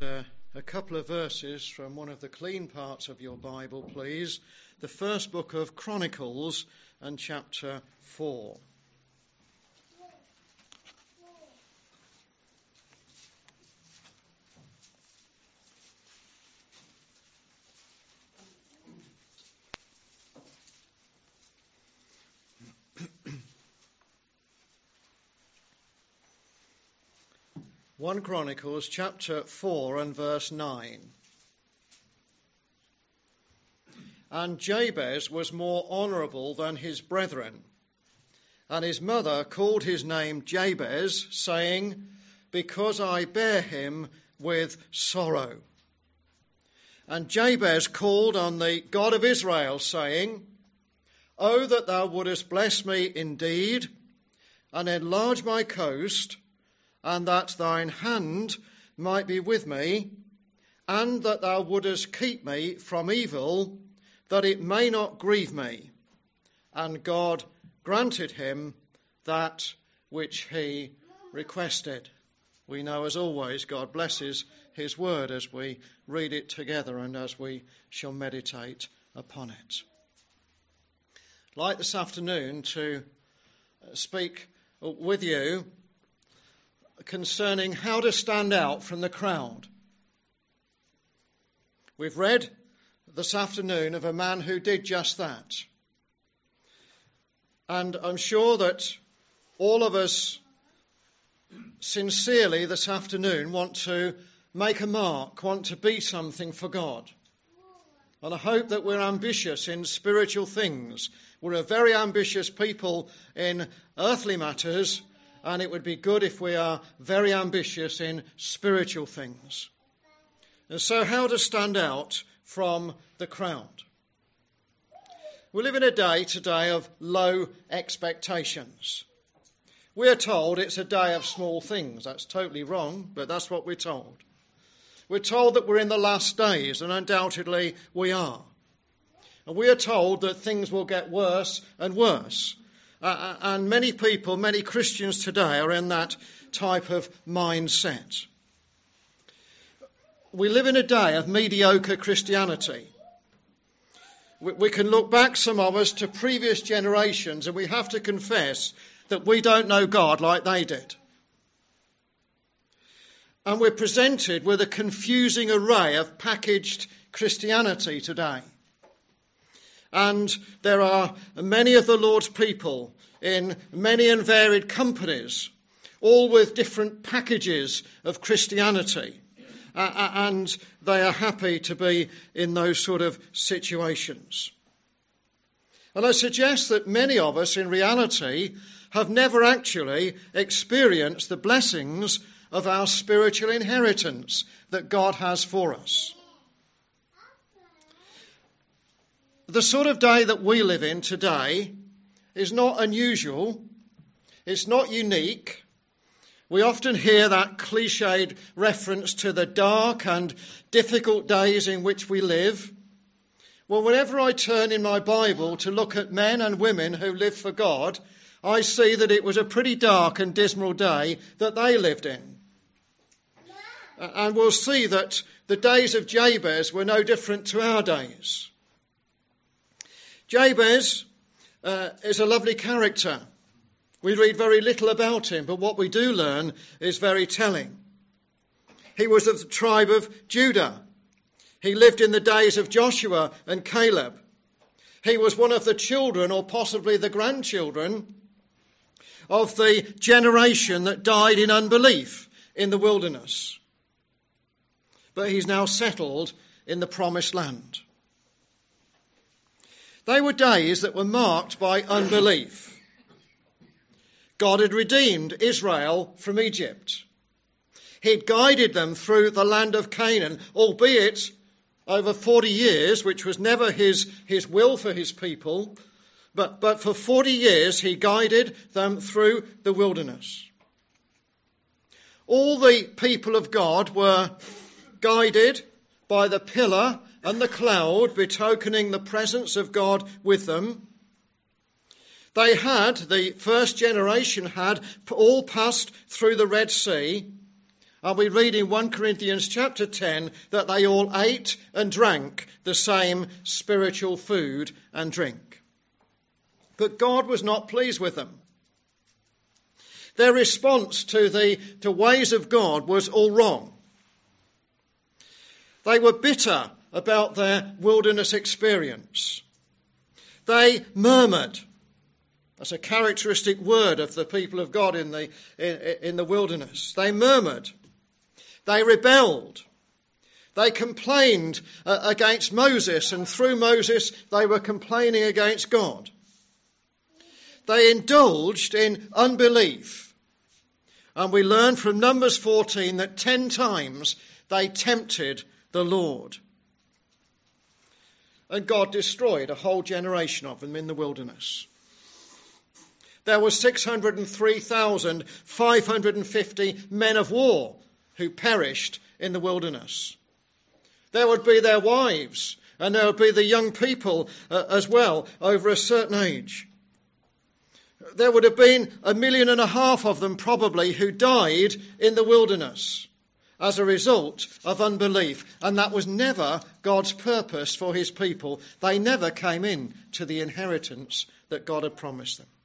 A couple of verses from one of the clean parts of your Bible, please. The first book of Chronicles and chapter 4. One Chronicles chapter 4 and verse 9. And Jabez was more honourable than his brethren, and his mother called his name Jabez, saying, because I bear him with sorrow. And Jabez called on the God of Israel, saying, O that thou wouldest bless me indeed, and enlarge my coast, and that thine hand might be with me, and that thou wouldest keep me from evil, that it may not grieve me. And God granted him that which he requested. We know, as always, God blesses his word as we read it together and as we shall meditate upon it. I'd like this afternoon to speak with you concerning how to stand out from the crowd. We've read this afternoon of a man who did just that. And I'm sure that all of us sincerely this afternoon want to make a mark, want to be something for God. And I hope that we're ambitious in spiritual things. We're a very ambitious people in earthly matters, and it would be good if we are very ambitious in spiritual things. And so how to stand out from the crowd? We live in a day today of low expectations. We're told it's a day of small things. That's totally wrong, but that's what we're told. We're told that we're in the last days, and undoubtedly we are. And we are told that things will get worse and worse. And many people, many Christians today are in that type of mindset. We live in a day of mediocre Christianity. We can look back, some of us, to previous generations, and we have to confess that we don't know God like they did. And we're presented with a confusing array of packaged Christianity today. And there are many of the Lord's people in many and varied companies, all with different packages of Christianity. And they are happy to be in those sort of situations. And I suggest that many of us in reality have never actually experienced the blessings of our spiritual inheritance that God has for us. The sort of day that we live in today is not unusual. It's not unique. We often hear that cliched reference to the dark and difficult days in which we live. Well, whenever I turn in my Bible to look at men and women who live for God, I see that it was a pretty dark and dismal day that they lived in. And we'll see that the days of Jabez were no different to our days. Jabez is a lovely character. We read very little about him, but what we do learn is very telling. He was of the tribe of Judah. He lived in the days of Joshua and Caleb. He was one of the children, or possibly the grandchildren, of the generation that died in unbelief in the wilderness. But he's now settled in the promised land. They were days that were marked by unbelief. God had redeemed Israel from Egypt. He'd guided them through the land of Canaan, albeit over 40 years, which was never his will for his people. But for 40 years he guided them through the wilderness. All the people of God were guided by the pillar and the cloud, betokening the presence of God with them. They had, the first generation had, all passed through the Red Sea, And we read in 1 Corinthians chapter 10 that they all ate and drank the same spiritual food and drink. But God was not pleased with them. Their response to the ways of God was all wrong. They were bitter about their wilderness experience. They murmured. That's a characteristic word of the people of God in the wilderness. They murmured. They rebelled. They complained against Moses, and through Moses they were complaining against God. They indulged in unbelief. And we learn from Numbers 14 that 10 times they tempted the Lord. And God destroyed a whole generation of them in the wilderness. There were 603,550 men of war who perished in the wilderness. There would be their wives, and there would be the young people as well, over a certain age. There would have been 1.5 million of them probably who died in the wilderness as a result of unbelief. And that was never God's purpose for his people. They never came in to the inheritance that God had promised them.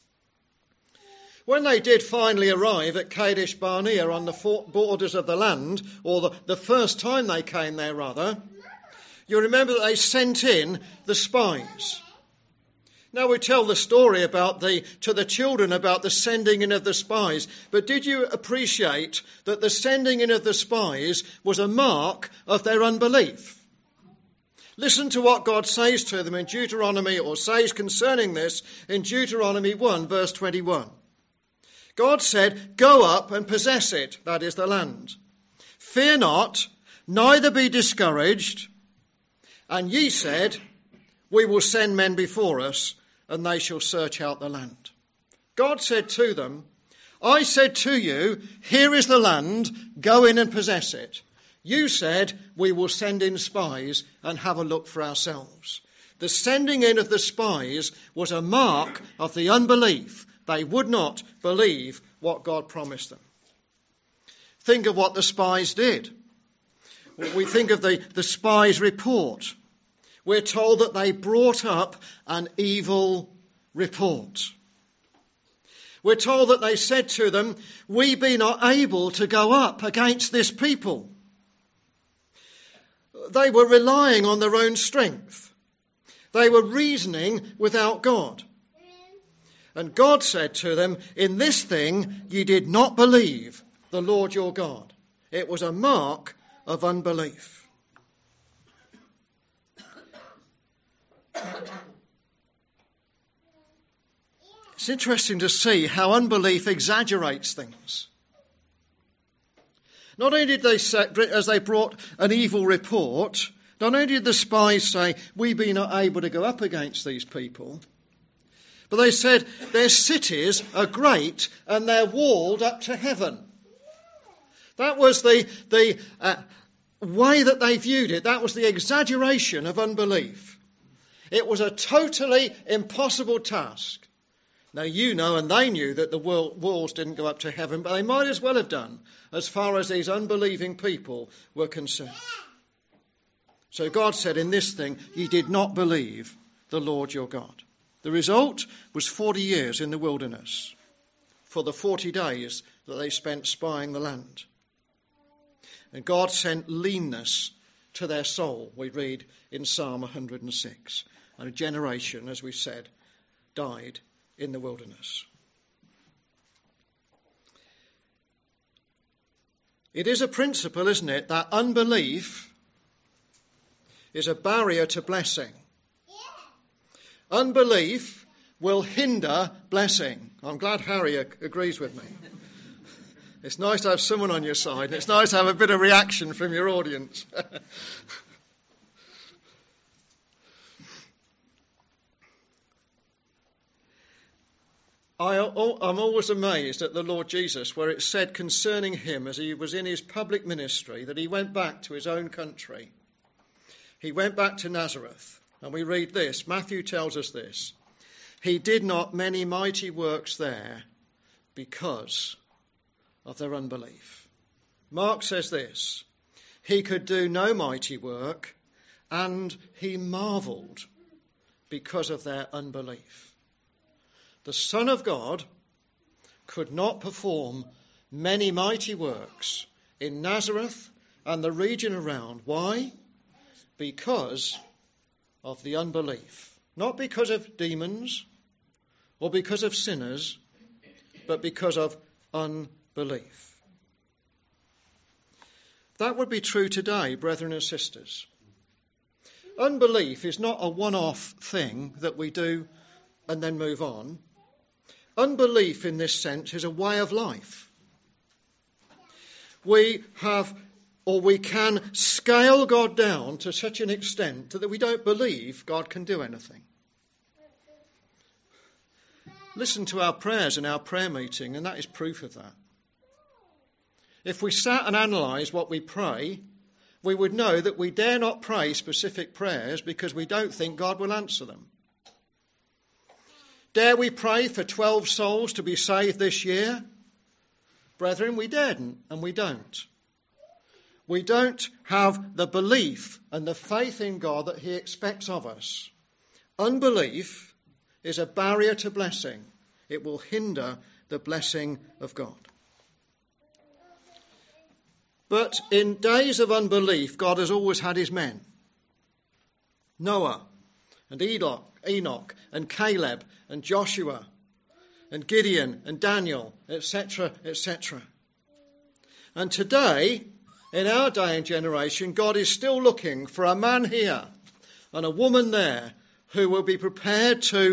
When they did finally arrive at Kadesh Barnea on the borders of the land, or the first time they came there rather, you remember that they sent in the spies. Now we tell the story to the children about the sending in of the spies, but did you appreciate that the sending in of the spies was a mark of their unbelief? Listen to what God says to them in Deuteronomy, or says concerning this in Deuteronomy 1 verse 21. God said, "Go up and possess it," that is the land. "Fear not, neither be discouraged." And ye said, "We will send men before us, and they shall search out the land." God said to them, "I said to you, here is the land, go in and possess it." You said, "We will send in spies and have a look for ourselves." The sending in of the spies was a mark of the unbelief. They would not believe what God promised them. Think of what the spies did. We think of the spies' report. We're told that they brought up an evil report. We're told that they said to them, "We be not able to go up against this people." They were relying on their own strength. They were reasoning without God. And God said to them, "In this thing ye did not believe the Lord your God." It was a mark of unbelief. It's interesting to see how unbelief exaggerates things. Not only did they say, as they brought an evil report, not only did the spies say, "We be not able to go up against these people," but they said, "Their cities are great and they're walled up to heaven." That was the way that they viewed it. That was the exaggeration of unbelief. It was a totally impossible task. Now you know, and they knew, that the walls didn't go up to heaven, but they might as well have done as far as these unbelieving people were concerned. So God said, "In this thing ye did not believe the Lord your God." The result was 40 years in the wilderness for the 40 days that they spent spying the land. And God sent leanness to their soul, we read in Psalm 106. And a generation, as we said, died in the wilderness. It is a principle, isn't it, that unbelief is a barrier to blessing. Unbelief will hinder blessing. I'm glad Harry agrees with me. It's nice to have someone on your side. It's nice to have a bit of reaction from your audience. I'm always amazed at the Lord Jesus, where it said concerning him as he was in his public ministry that he went back to his own country. He went back to Nazareth. And we read this. Matthew tells us this. He did not many mighty works there because of their unbelief. Mark says this: he could do no mighty work, and he marvelled because of their unbelief. The Son of God could not perform many mighty works in Nazareth and the region around. Why? Because of the unbelief. Not because of demons or because of sinners, but because of unbelief. That would be true today, brethren and sisters. Unbelief is not a one-off thing that we do and then move on. Unbelief in this sense is a way of life. We can scale God down to such an extent that we don't believe God can do anything. Listen to our prayers in our prayer meeting, and that is proof of that. If we sat and analysed what we pray, we would know that we dare not pray specific prayers because we don't think God will answer them. Dare we pray for 12 souls to be saved this year? Brethren, we daren't, and we don't. We don't have the belief and the faith in God that he expects of us. Unbelief is a barrier to blessing. It will hinder the blessing of God. But in days of unbelief, God has always had his men. Noah and Enoch and Caleb and Joshua and Gideon and Daniel, etc., etc. And today, in our day and generation, God is still looking for a man here and a woman there who will be prepared to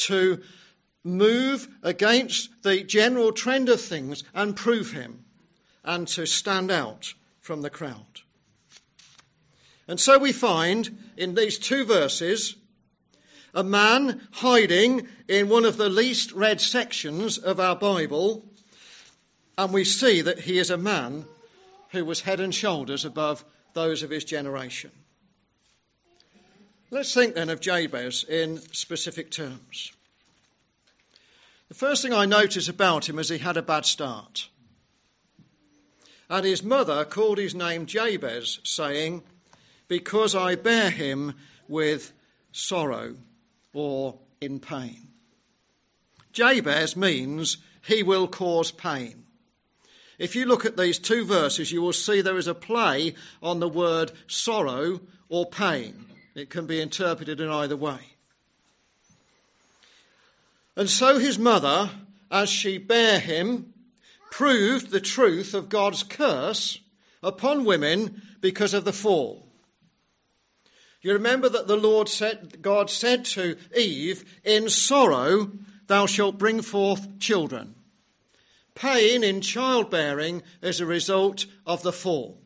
move against the general trend of things and prove him, and to stand out from the crowd. And so we find in these two verses a man hiding in one of the least read sections of our Bible, and we see that he is a man who was head and shoulders above those of his generation. Let's think then of Jabez in specific terms. The first thing I notice about him is he had a bad start. And his mother called his name Jabez, saying, because I bear him with sorrow, or in pain. Jabez means he will cause pain. If you look at these two verses, you will see there is a play on the word sorrow or pain. It can be interpreted in either way. And so his mother, as she bare him, proved the truth of God's curse upon women because of the fall. You remember that God said to Eve, in sorrow thou shalt bring forth children. Pain in childbearing is a result of the fall.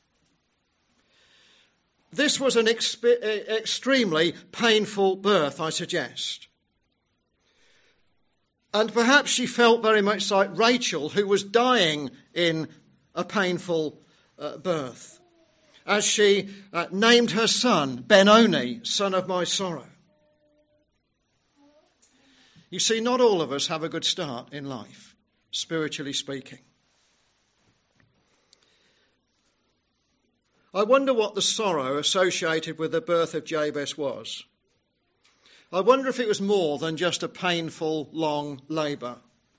This was an extremely painful birth, I suggest. And perhaps she felt very much like Rachel, who was dying in a painful birth, as she named her son Benoni, son of my sorrow. You see, not all of us have a good start in life, spiritually speaking. I wonder what the sorrow associated with the birth of Jabez was. I wonder if it was more than just a painful, long labour.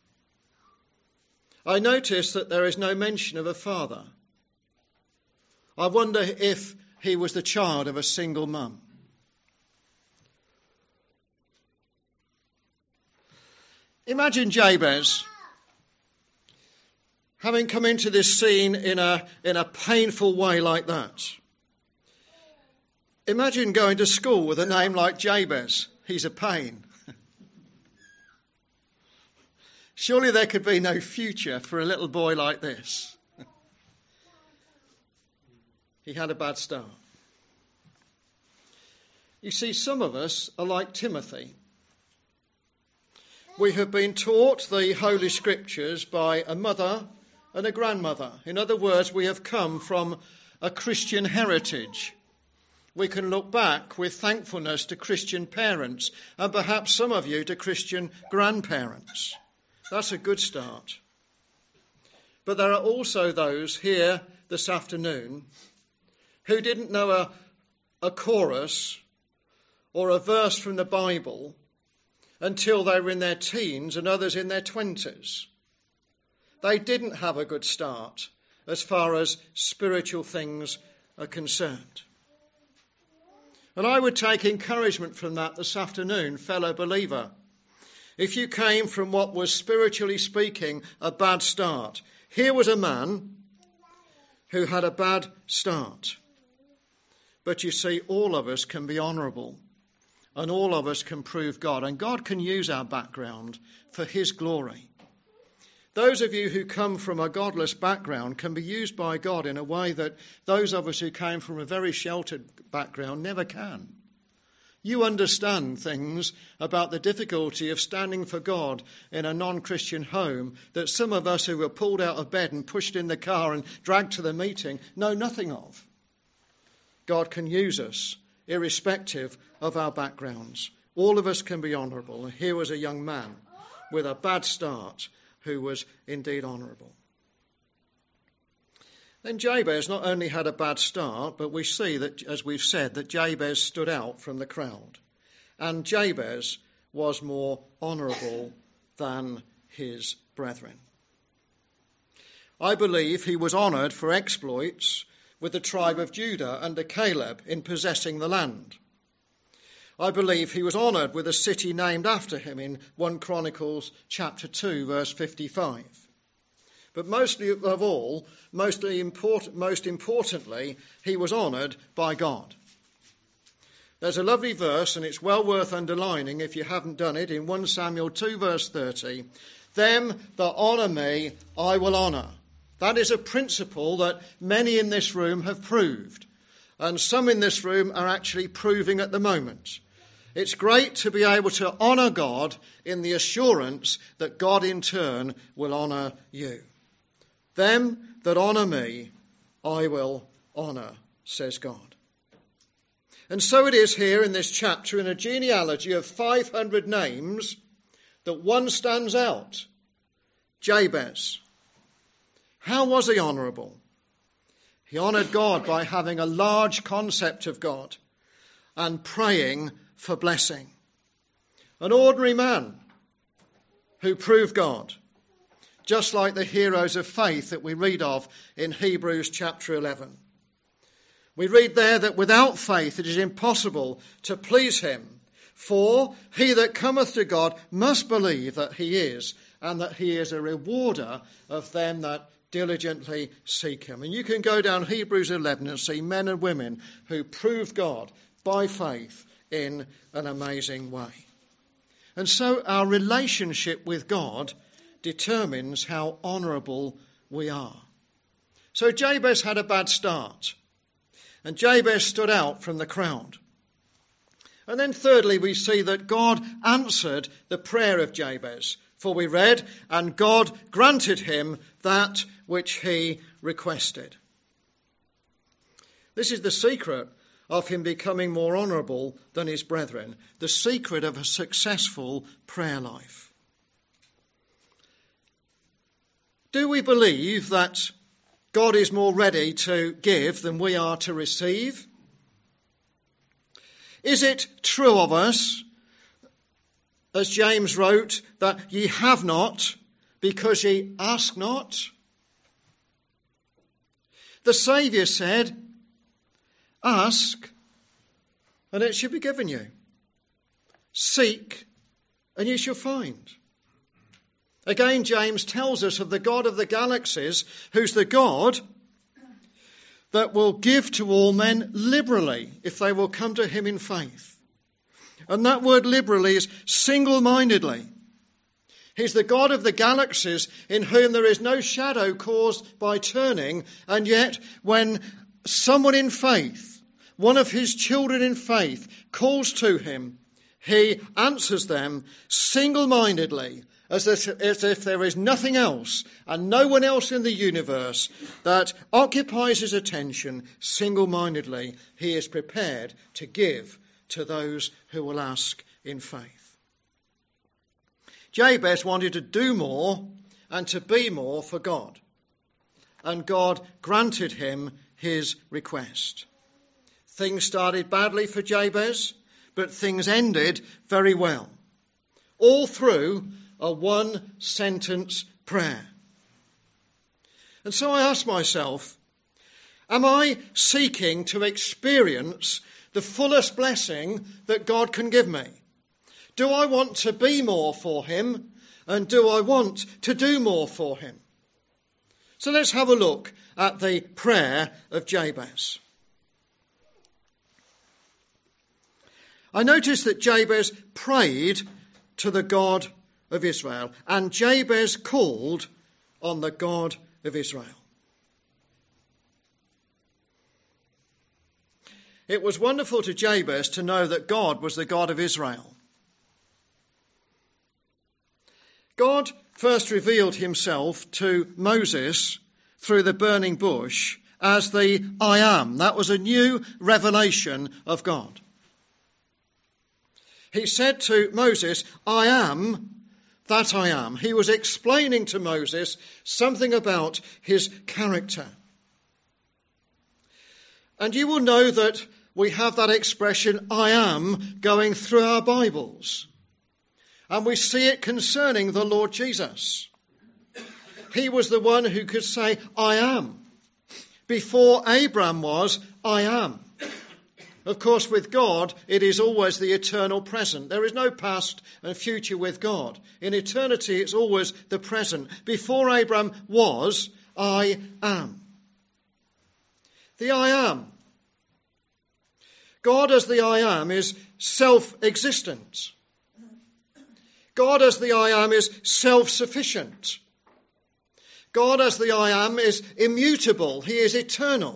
I notice that there is no mention of a father. I wonder if he was the child of a single mum. Imagine Jabez having come into this scene in a painful way like that. Imagine going to school with a name like Jabez. He's a pain. Surely there could be no future for a little boy like this. He had a bad start. You see, some of us are like Timothy. We have been taught the Holy Scriptures by a mother and a grandmother. In other words, we have come from a Christian heritage. We can look back with thankfulness to Christian parents, and perhaps some of you to Christian grandparents. That's a good start. But there are also those here this afternoon who didn't know a chorus or a verse from the Bible until they were in their teens and others in their 20s. They didn't have a good start as far as spiritual things are concerned. And I would take encouragement from that this afternoon, fellow believer. If you came from what was, spiritually speaking, a bad start, here was a man who had a bad start. But you see, all of us can be honourable, and all of us can prove God, and God can use our background for his glory. Those of you who come from a godless background can be used by God in a way that those of us who came from a very sheltered background never can. You understand things about the difficulty of standing for God in a non-Christian home that some of us who were pulled out of bed and pushed in the car and dragged to the meeting know nothing of. God can use us irrespective of our backgrounds. All of us can be honourable. And here was a young man with a bad start who was indeed honourable. Then Jabez not only had a bad start, but we see that, as we've said, that Jabez stood out from the crowd. And Jabez was more honourable than his brethren. I believe he was honoured for exploits with the tribe of Judah under Caleb in possessing the land. I believe he was honoured with a city named after him in 1 Chronicles chapter 2, verse 55. But most importantly, he was honoured by God. There's a lovely verse, and it's well worth underlining if you haven't done it, in 1 Samuel 2, verse 30. Them that honour me, I will honour. That is a principle that many in this room have proved. And some in this room are actually proving at the moment. It's great to be able to honour God in the assurance that God in turn will honour you. Them that honour me, I will honour, says God. And so it is here in this chapter, in a genealogy of 500 names, that one stands out. Jabez. How was he honourable? He honoured God by having a large concept of God and praying for blessing. An ordinary man who proved God, just like the heroes of faith that we read of in Hebrews chapter 11. We read there that without faith it is impossible to please him, for he that cometh to God must believe that he is, and that he is a rewarder of them that diligently seek him. And you can go down Hebrews 11 and see men and women who proved God by faith in an amazing way. And so our relationship with God determines how honourable we are. So Jabez had a bad start, and Jabez stood out from the crowd. And then thirdly, we see that God answered the prayer of Jabez. For we read, and God granted him that which he requested. This is the secret of him becoming more honourable than his brethren, the secret of a successful prayer life. Do we believe that God is more ready to give than we are to receive? Is it true of us, as James wrote, that ye have not because ye ask not? The Saviour said, ask and it shall be given you. Seek and you shall find. Again, James tells us of the God of the galaxies, who's the God that will give to all men liberally if they will come to him in faith. And that word liberally is single-mindedly. He's the God of the galaxies in whom there is no shadow caused by turning. And yet when someone in faith, one of his children in faith, calls to him, he answers them single-mindedly, as if there is nothing else and no one else in the universe that occupies his attention. Single-mindedly, he is prepared to give to those who will ask in faith. Jabez wanted to do more and to be more for God. and God granted him his request. Things started badly for Jabez, but things ended very well. All through a one-sentence prayer. And so I ask myself, am I seeking to experience the fullest blessing that God can give me? Do I want to be more for him? And do I want to do more for him? So let's have a look at the prayer of Jabez. I notice that Jabez prayed to the God of Israel, and Jabez called on the God of Israel. It was wonderful to Jabez to know that God was the God of Israel. God first revealed himself to Moses through the burning bush as the I am. That was a new revelation of God. He said to Moses, I am that I am. He was explaining to Moses something about his character. And you will know that we have that expression, I am, going through our Bibles. And we see it concerning the Lord Jesus. He was the one who could say, I am. Before Abraham was, I am. Of course, with God, it is always the eternal present. There is no past and future with God. In eternity, it's always the present. Before Abraham was, I am. The I am. God as the I am is self-existent. God as the I am is self-sufficient. God as the I am is immutable. He is eternal.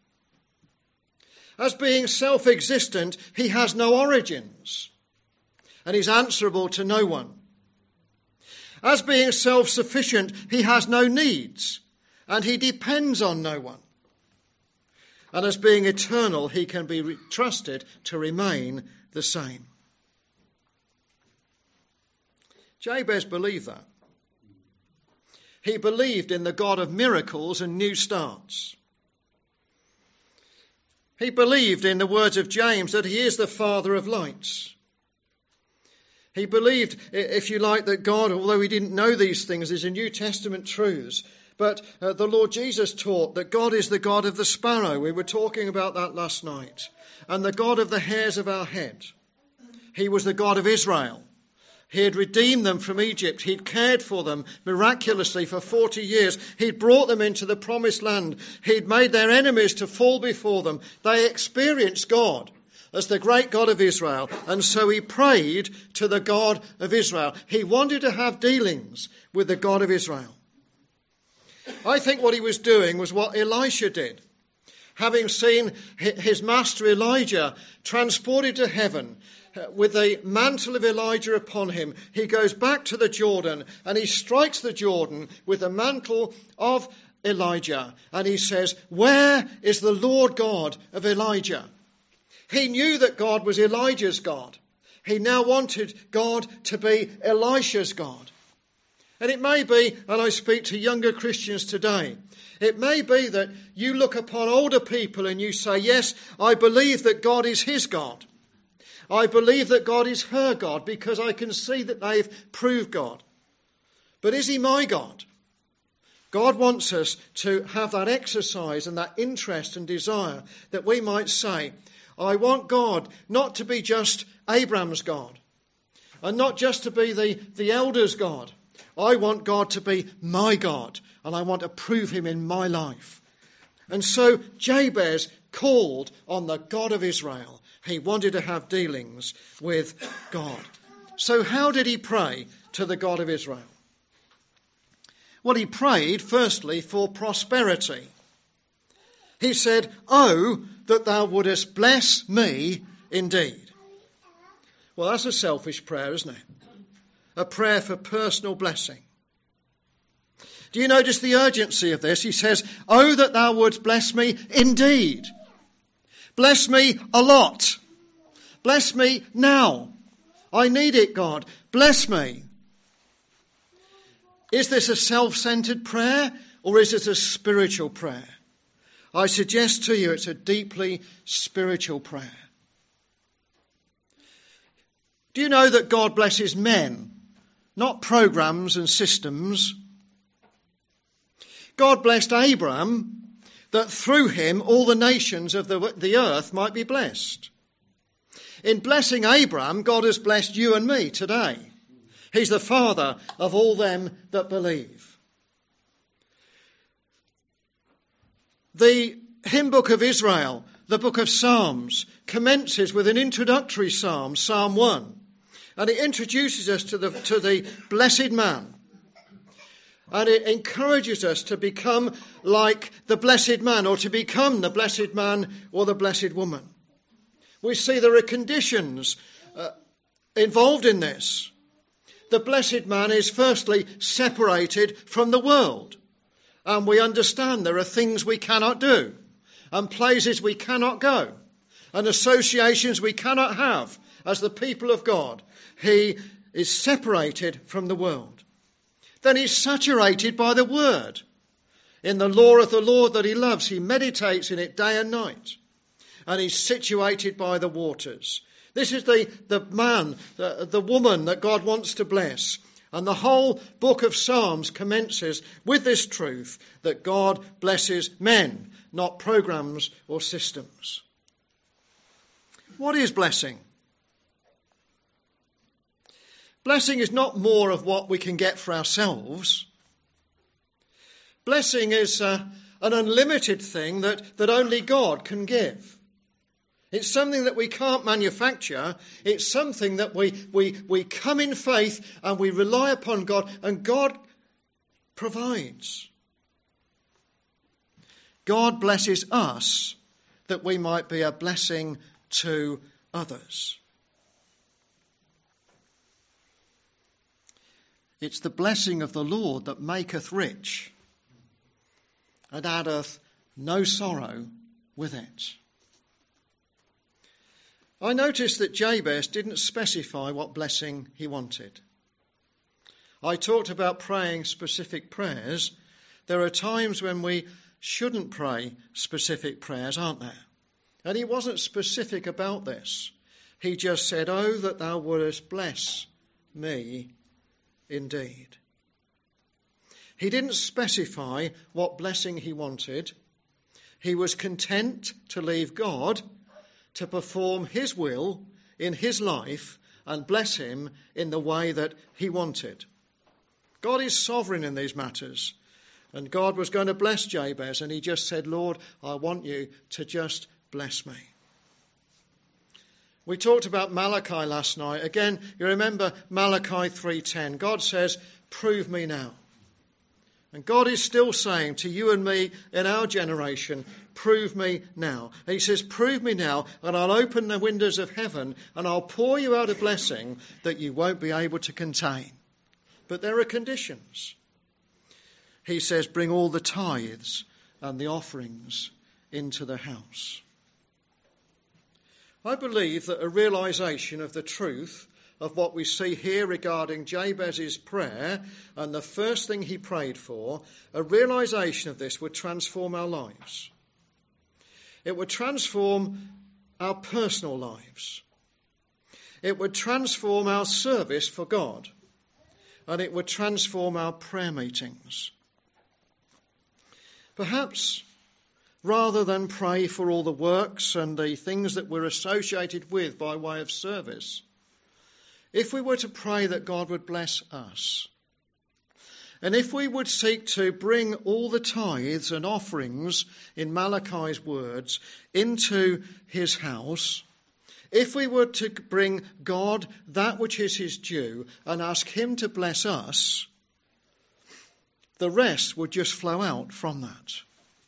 As being self-existent, he has no origins, and he's answerable to no one. As being self-sufficient, he has no needs, and he depends on no one. And as being eternal, he can be trusted to remain the same. Jabez believed that. He believed in the God of miracles and new starts. He believed in the words of James that he is the Father of lights. He believed, if you like, that God, although he didn't know these things, these are New Testament truths, but the Lord Jesus taught that God is the God of the sparrow. We were talking about that last night. And the God of the hairs of our head. He was the God of Israel. He had redeemed them from Egypt. He'd cared for them miraculously for 40 years. He'd brought them into the promised land. He'd made their enemies to fall before them. They experienced God as the great God of Israel. And so he prayed to the God of Israel. He wanted to have dealings with the God of Israel. I think what he was doing was what Elisha did. Having seen his master Elijah transported to heaven with the mantle of Elijah upon him, he goes back to the Jordan and he strikes the Jordan with the mantle of Elijah. And he says, where is the Lord God of Elijah? He knew that God was Elijah's God. He now wanted God to be Elisha's God. And it may be, and I speak to younger Christians today, it may be that you look upon older people and you say, yes, I believe that God is his God. I believe that God is her God because I can see that they've proved God. But is he my God? God wants us to have that exercise and that interest and desire that we might say, I want God not to be just Abraham's God and not just to be the elders' God. I want God to be my God, and I want to prove him in my life. And so Jabez called on the God of Israel. He wanted to have dealings with God. So how did he pray to the God of Israel? Well, he prayed firstly for prosperity. He said, oh, that thou wouldest bless me indeed. Well, that's a selfish prayer, isn't it? A prayer for personal blessing. Do you notice the urgency of this? He says, oh, that thou wouldst bless me indeed. Bless me a lot. Bless me now. I need it, God. Bless me. Is this a self-centered prayer Or is it a spiritual prayer? I suggest to you it's a deeply spiritual prayer. Do you know that God blesses men, not programs and systems? God blessed Abraham that through him all the nations of the earth might be blessed. In blessing Abraham, God has blessed you and me today. He's the father of all them that believe. The hymn book of Israel, the book of Psalms, commences with an introductory psalm, Psalm 1. And it introduces us to the blessed man. And it encourages us to become like the blessed man, or to become the blessed man or the blessed woman. We see there are conditions involved in this. The blessed man is firstly separated from the world. And we understand there are things we cannot do, and places we cannot go, and associations we cannot have as the people of God. He is separated from the world. Then he's saturated by the word. In the law of the Lord that he loves, he meditates in it day and night. And he's situated by the waters. This is the man, the woman that God wants to bless. And the whole book of Psalms commences with this truth that God blesses men, not programs or systems. What is blessing? Blessing is not more of what we can get for ourselves. Blessing is an unlimited thing that only God can give. It's something that we can't manufacture. It's something that we come in faith and we rely upon God, and God provides. God blesses us that we might be a blessing to others. It's the blessing of the Lord that maketh rich, and addeth no sorrow with it. I noticed that Jabez didn't specify what blessing he wanted. I talked about praying specific prayers. There are times when we shouldn't pray specific prayers, aren't there? And he wasn't specific about this. He just said, "Oh, that thou wouldest bless me indeed." He didn't specify what blessing he wanted. He was content to leave God to perform his will in his life and bless him in the way that he wanted. God is sovereign in these matters. And God was going to bless Jabez, and he just said, "Lord, I want you to just bless me." We talked about Malachi last night. Again, you remember Malachi 3:10. God says, "Prove me now." And God is still saying to you and me in our generation, "Prove me now." And he says, "Prove me now, and I'll open the windows of heaven, and I'll pour you out a blessing that you won't be able to contain." But there are conditions. He says, "Bring all the tithes and the offerings into the house." I believe that a realisation of the truth of what we see here regarding Jabez's prayer and the first thing he prayed for, a realisation of this would transform our lives. It would transform our personal lives. It would transform our service for God. And it would transform our prayer meetings. Perhaps, rather than pray for all the works and the things that we're associated with by way of service, if we were to pray that God would bless us, and if we would seek to bring all the tithes and offerings, in Malachi's words, into his house, if we were to bring God that which is his due and ask him to bless us, the rest would just flow out from that.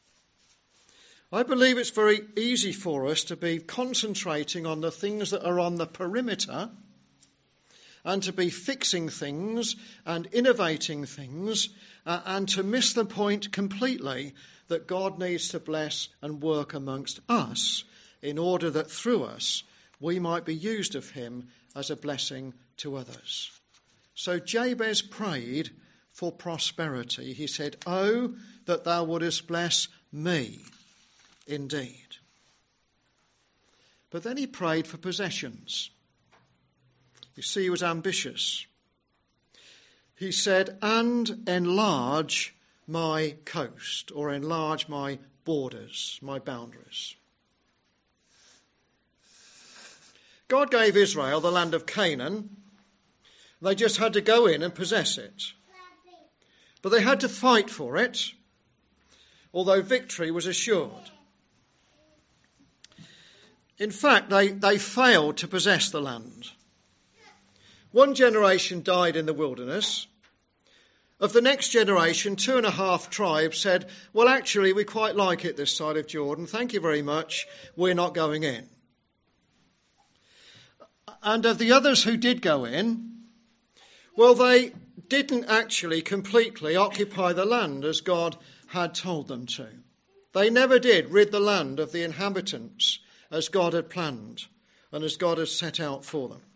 I believe it's very easy for us to be concentrating on the things that are on the perimeter and to be fixing things and innovating things and to miss the point completely that God needs to bless and work amongst us in order that through us we might be used of him as a blessing to others. So Jabez prayed for prosperity. He said, "Oh, that thou wouldest bless me indeed." But then he prayed for possessions. You see, he was ambitious. He said, "And enlarge my coast," or enlarge my borders, my boundaries. God gave Israel the land of Canaan. They just had to go in and possess it. But they had to fight for it, although victory was assured. In fact, they failed to possess the land. One generation died in the wilderness. Of the next generation, 2.5 tribes said, "Well, actually, we quite like it this side of Jordan. Thank you very much. We're not going in." And of the others who did go in, well, they didn't actually completely occupy the land as God had told them to. They never did rid the land of the inhabitants as God had planned and as God had set out for them.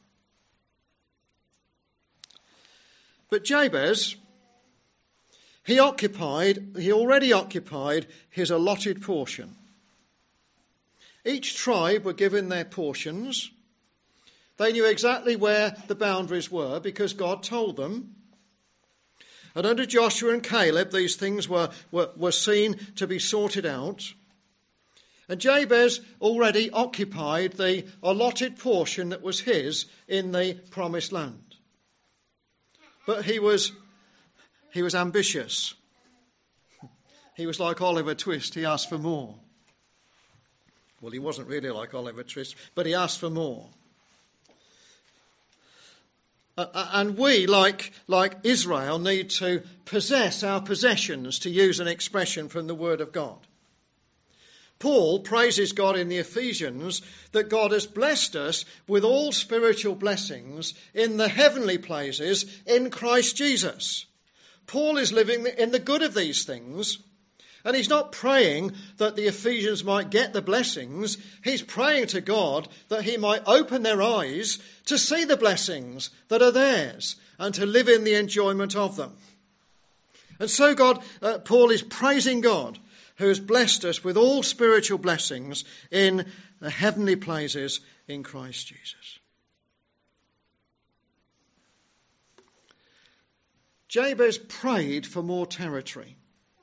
But Jabez, he already occupied his allotted portion. Each tribe were given their portions. They knew exactly where the boundaries were because God told them. And under Joshua and Caleb, these things were seen to be sorted out. And Jabez already occupied the allotted portion that was his in the promised land. But he was ambitious. He was like Oliver Twist. He asked for more. Well, he wasn't really like Oliver Twist, but he asked for more. And we, like Israel, need to possess our possessions, to use an expression from the Word of God. Paul praises God in the Ephesians that God has blessed us with all spiritual blessings in the heavenly places in Christ Jesus. Paul is living in the good of these things, and he's not praying that the Ephesians might get the blessings. He's praying to God that he might open their eyes to see the blessings that are theirs and to live in the enjoyment of them. And so Paul is praising God, who has blessed us with all spiritual blessings in the heavenly places in Christ Jesus. Jabez prayed for more territory.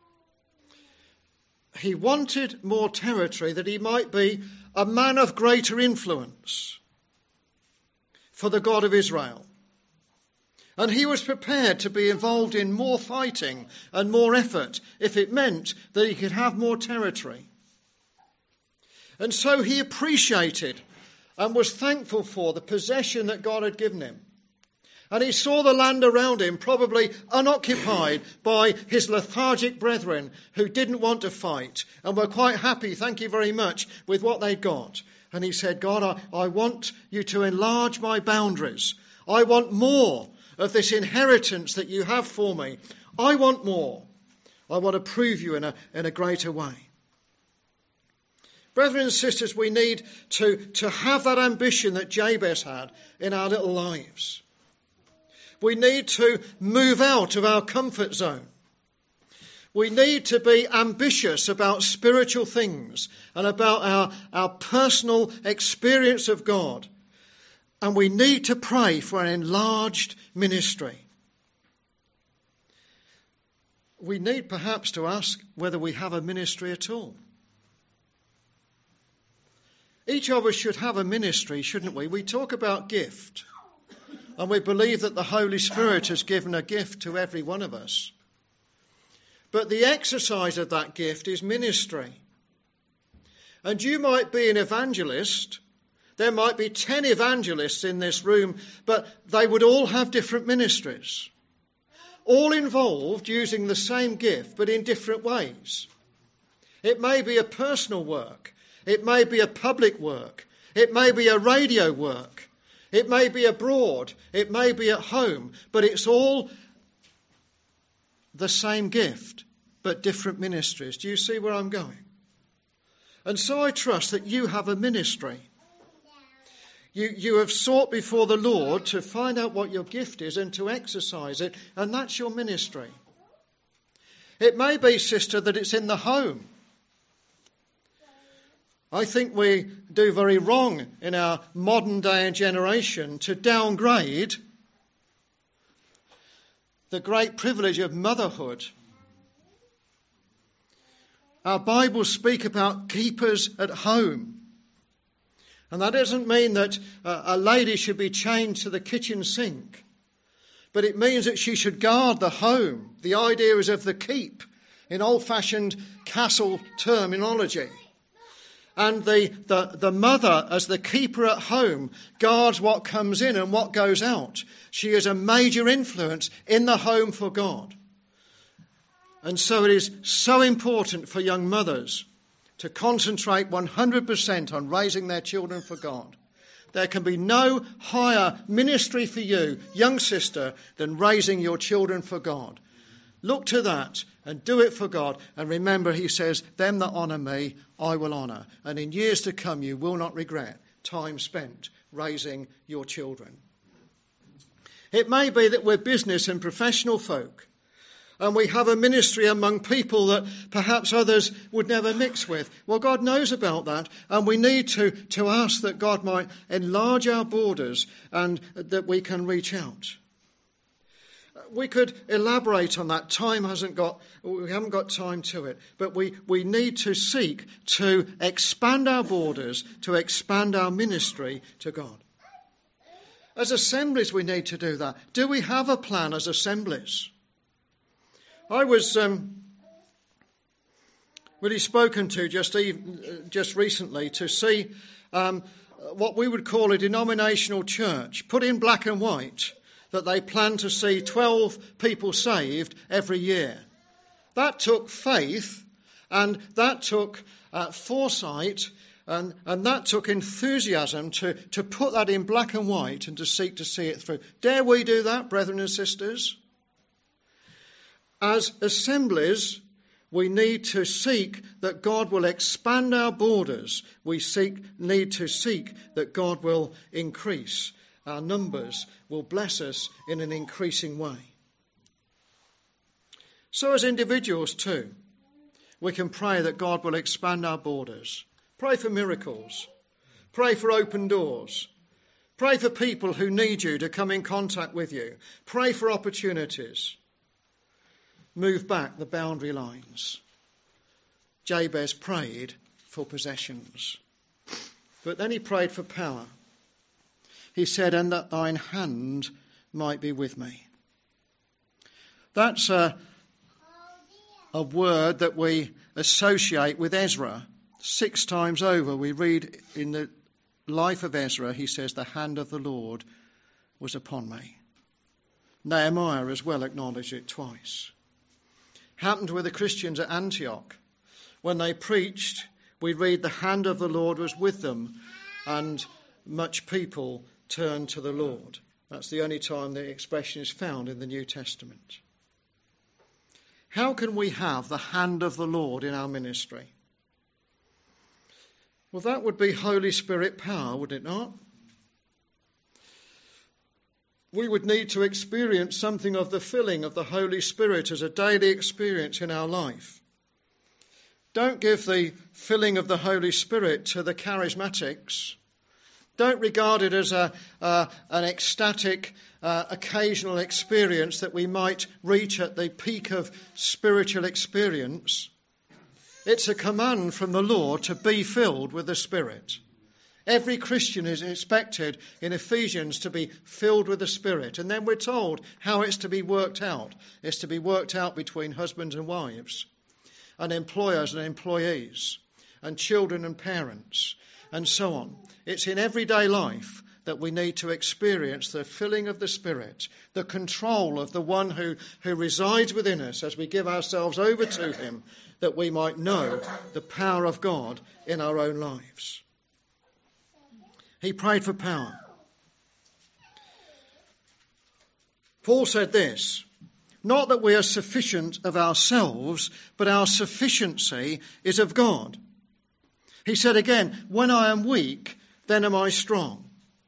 He wanted more territory that he might be a man of greater influence for the God of Israel. And he was prepared to be involved in more fighting and more effort if it meant that he could have more territory. And so he appreciated and was thankful for the possession that God had given him. And he saw the land around him probably unoccupied by his lethargic brethren who didn't want to fight and were quite happy, thank you very much, with what they got. And he said, "God, I want you to enlarge my boundaries. I want more of this inheritance that you have for me. I want more. I want to prove you in a greater way." Brethren and sisters, we need to have that ambition that Jabez had in our little lives. We need to move out of our comfort zone. We need to be ambitious about spiritual things and about our personal experience of God. And we need to pray for an enlarged ministry. We need perhaps to ask whether we have a ministry at all. Each of us should have a ministry, shouldn't we? We talk about gift. And we believe that the Holy Spirit has given a gift to every one of us. But the exercise of that gift is ministry. And you might be an evangelist. There might be 10 evangelists in this room, but they would all have different ministries. All involved using the same gift, but in different ways. It may be a personal work. It may be a public work. It may be a radio work. It may be abroad, it may be at home, but it's all the same gift, but different ministries. Do you see where I'm going? And so I trust that you have a ministry. You have sought before the Lord to find out what your gift is and to exercise it, and that's your ministry. It may be, sister, that it's in the home. I think we do very wrong in our modern day and generation to downgrade the great privilege of motherhood. Our Bibles speak about keepers at home. And that doesn't mean that a lady should be chained to the kitchen sink. But it means that she should guard the home. The idea is of the keep in old-fashioned castle terminology. And the mother, as the keeper at home, guards what comes in and what goes out. She is a major influence in the home for God. And so it is so important for young mothers to concentrate 100% on raising their children for God. There can be no higher ministry for you, young sister, than raising your children for God. Look to that and do it for God. And remember, he says, them that honour me, I will honour. And in years to come, you will not regret time spent raising your children. It may be that we're business and professional folk, and we have a ministry among people that perhaps others would never mix with. Well, God knows about that, and we need to ask that God might enlarge our borders and that we can reach out. We could elaborate on that. We haven't got time to it. But we need to seek to expand our borders, to expand our ministry to God. As assemblies, we need to do that. Do we have a plan as assemblies? I was really spoken to just recently to see what we would call a denominational church, put in black and white, that they plan to see 12 people saved every year. That took faith, and that took foresight, and that took enthusiasm to put that in black and white and to seek to see it through. Dare we do that, brethren and sisters? As assemblies, we need to seek that God will expand our borders. We need to seek that God will increase our numbers, will bless us in an increasing way. So as individuals too, we can pray that God will expand our borders. Pray for miracles. Pray for open doors. Pray for people who need you to come in contact with you. Pray for opportunities. Move back the boundary lines. Jabez prayed for possessions. But then he prayed for power. He said, and that thine hand might be with me. That's a word that we associate with Ezra. 6 times over we read in the life of Ezra, he says, the hand of the Lord was upon me. Nehemiah as well acknowledged it twice. Happened with the Christians at Antioch. When they preached, we read the hand of the Lord was with them, and much people turned to the Lord. That's the only time the expression is found in the New Testament. How can we have the hand of the Lord in our ministry? Well, that would be Holy Spirit power, would it not? We would need to experience something of the filling of the Holy Spirit as a daily experience in our life. Don't give the filling of the Holy Spirit to the charismatics. Don't regard it as an ecstatic, occasional experience that we might reach at the peak of spiritual experience. It's a command from the Lord to be filled with the Spirit. Every Christian is expected in Ephesians to be filled with the Spirit. And then we're told how it's to be worked out. It's to be worked out between husbands and wives, and employers and employees, and children and parents, and so on. It's in everyday life that we need to experience the filling of the Spirit, the control of the one who resides within us as we give ourselves over to him, that we might know the power of God in our own lives. He prayed for power. Paul said this, not that we are sufficient of ourselves, but our sufficiency is of God. He said again, when I am weak, then am I strong.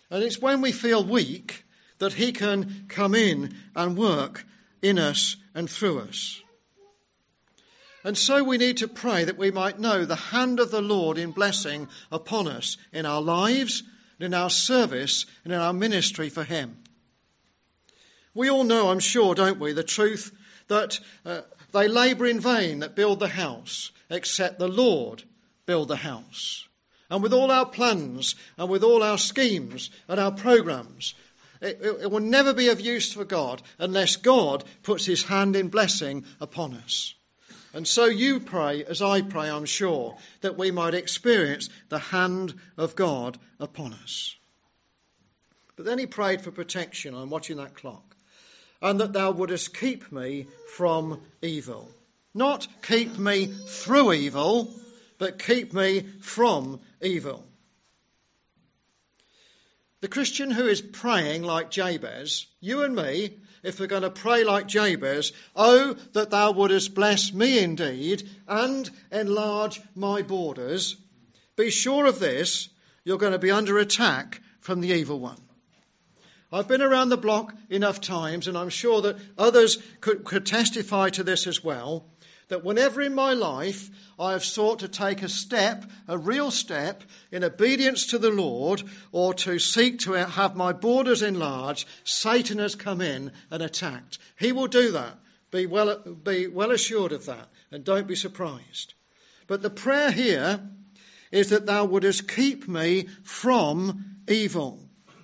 And it's when we feel weak that he can come in and work in us and through us. And so we need to pray that we might know the hand of the Lord in blessing upon us in our lives, in our service, and in our ministry for him. We all know, I'm sure, don't we, the truth that they labour in vain that build the house, except the Lord build the house. And with all our plans and with all our schemes and our programmes, it will never be of use for God unless God puts his hand in blessing upon us. And so you pray, as I pray, I'm sure, that we might experience the hand of God upon us. But then he prayed for protection. I'm watching that clock. And that thou wouldest keep me from evil. Not keep me through evil, but keep me from evil. The Christian who is praying like Jabez, you and me, if we're going to pray like Jabez, oh, that thou wouldest bless me indeed and enlarge my borders, be sure of this, you're going to be under attack from the evil one. I've been around the block enough times, and I'm sure that others could testify to this as well, that whenever in my life I have sought to take a step, a real step, in obedience to the Lord, or to seek to have my borders enlarged, Satan has come in and attacked. He will do that. Be well assured of that, and don't be surprised. But the prayer here is that thou wouldest keep me from evil.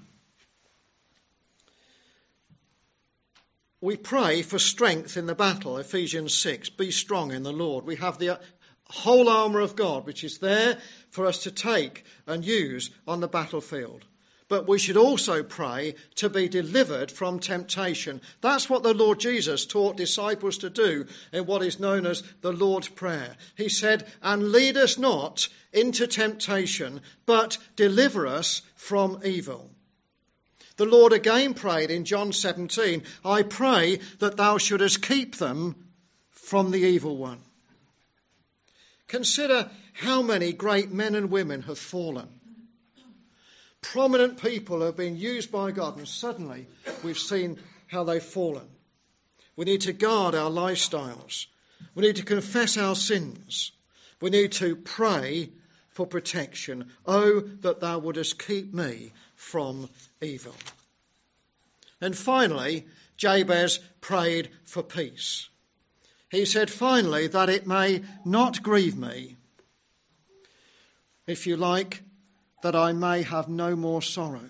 We pray for strength in the battle, Ephesians 6, be strong in the Lord. We have the whole armour of God, which is there for us to take and use on the battlefield. But we should also pray to be delivered from temptation. That's what the Lord Jesus taught disciples to do in what is known as the Lord's Prayer. He said, and lead us not into temptation, but deliver us from evil. The Lord again prayed in John 17, I pray that thou shouldest keep them from the evil one. Consider how many great men and women have fallen. Prominent people have been used by God, and suddenly we've seen how they've fallen. We need to guard our lifestyles. We need to confess our sins. We need to pray for protection. Oh, that thou wouldest keep me from evil. And finally, Jabez prayed for peace. He said, finally, that it may not grieve me. If you like, that I may have no more sorrow.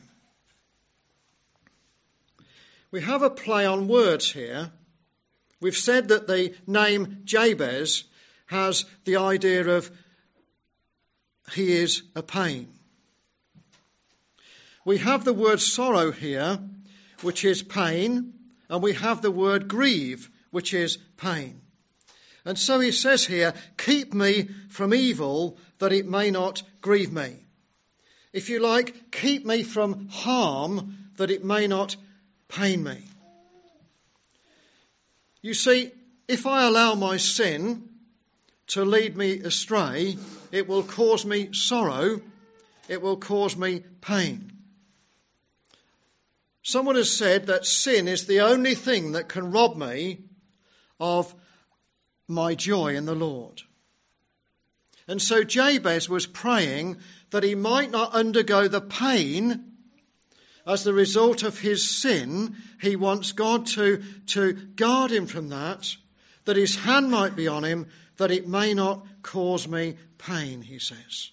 We have a play on words here. We've said that the name Jabez has the idea of he is a pain. We have the word sorrow here, which is pain, and we have the word grieve, which is pain. And so he says here, keep me from evil, that it may not grieve me. If you like, keep me from harm, that it may not pain me. You see, if I allow my sin to lead me astray, it will cause me sorrow, it will cause me pain. Someone has said that sin is the only thing that can rob me of my joy in the Lord. And so Jabez was praying that he might not undergo the pain as the result of his sin. He wants God to guard him from that his hand might be on him, that it may not cause me pain, he says.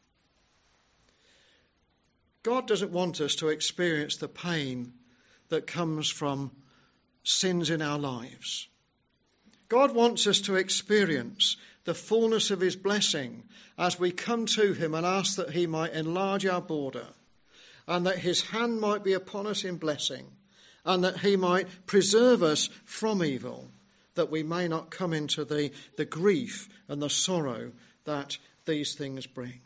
God doesn't want us to experience the pain that comes from sins in our lives. God wants us to experience the fullness of his blessing as we come to him and ask that he might enlarge our border, and that his hand might be upon us in blessing, and that he might preserve us from evil, that we may not come into the grief and the sorrow that these things bring.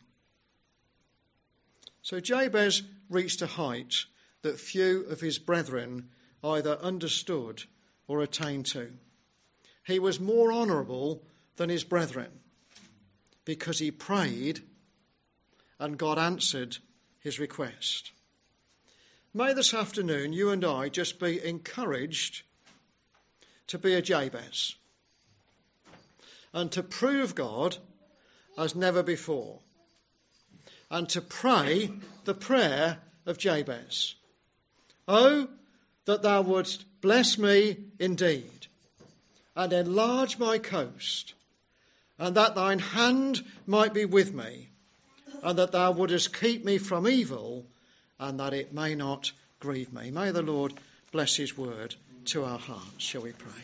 So Jabez reached a height that few of his brethren either understood or attained to. He was more honourable than his brethren because he prayed and God answered his request. May this afternoon you and I just be encouraged to be a Jabez and to prove God as never before and to pray the prayer of Jabez. Oh, that thou wouldst bless me indeed and enlarge my coast, and that thine hand might be with me, and that thou wouldest keep me from evil, and that it may not grieve me. May the Lord bless his word to our hearts. Shall we pray?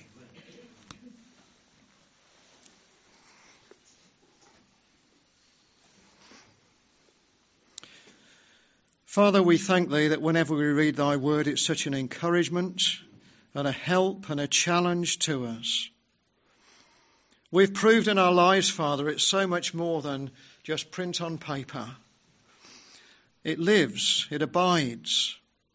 Father, we thank thee that whenever we read thy word, it's such an encouragement and a help and a challenge to us. We've proved in our lives, Father, it's so much more than just print on paper. It lives, it abides.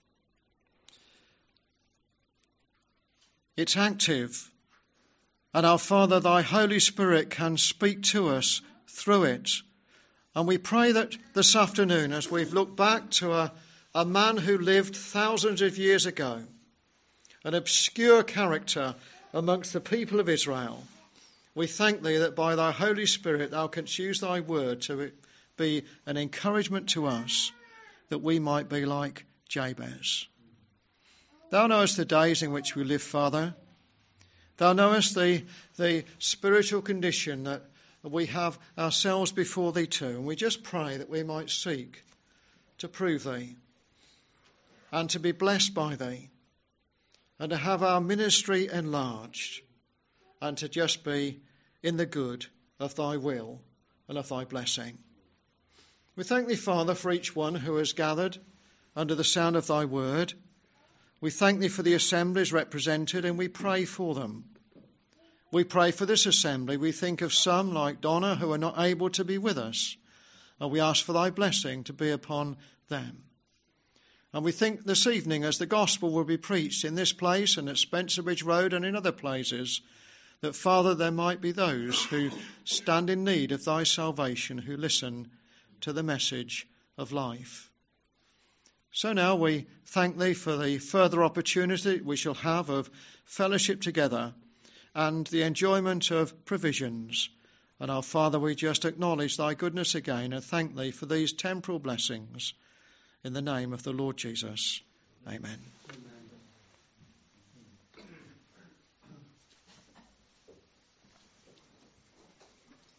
It's active. And our Father, thy Holy Spirit can speak to us through it. And we pray that this afternoon, as we've looked back to a man who lived thousands of years ago, an obscure character amongst the people of Israel, we thank thee that by thy Holy Spirit thou canst use thy word to be an encouragement to us, that we might be like Jabez. Thou knowest the days in which we live, Father. Thou knowest the spiritual condition that we have ourselves before thee too. And we just pray that we might seek to prove thee and to be blessed by thee and to have our ministry enlarged and to just be in the good of thy will and of thy blessing. We thank thee, Father, for each one who has gathered under the sound of thy word. We thank thee for the assemblies represented, and we pray for them. We pray for this assembly. We think of some like Donna who are not able to be with us, and we ask for thy blessing to be upon them. And we think this evening, as the gospel will be preached in this place and at Spencerbridge Road and in other places, that, Father, there might be those who stand in need of thy salvation, who listen to the message of life. So now we thank thee for the further opportunity we shall have of fellowship together and the enjoyment of provisions. And our Father, we just acknowledge thy goodness again and thank thee for these temporal blessings. In the name of the Lord Jesus. Amen.